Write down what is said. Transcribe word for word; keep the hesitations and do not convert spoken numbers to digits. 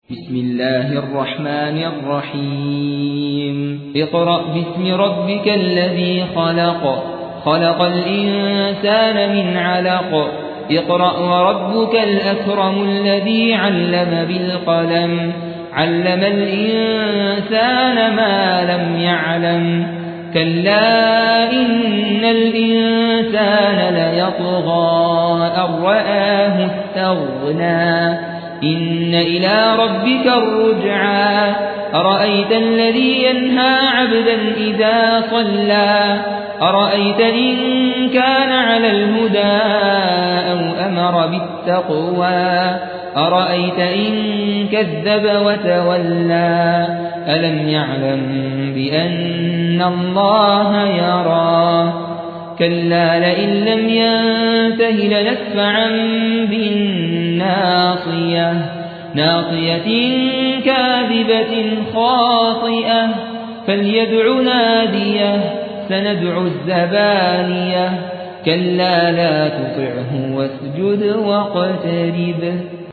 بسم الله الرحمن الرحيم اقرأ باسم ربك الذي خلق خلق الإنسان من علق اقرأ وربك الأكرم الذي علم بالقلم علم الإنسان ما لم يعلم كلا إن الإنسان ليطغى أن رآه استغنى إن إلى ربك الرجعى أرأيت الذي ينهى عبدا إذا صلى أرأيت إن كان على الهدى أو أمر بالتقوى أرأيت إن كذب وتولى ألم يعلم بأن الله يرى كلا لئن لم ينته لنسفعا بالناصية ناصية كاذبة خاطئة فليدع ناديه سندع الزبانية كلا لا تطعه واسجد واقترب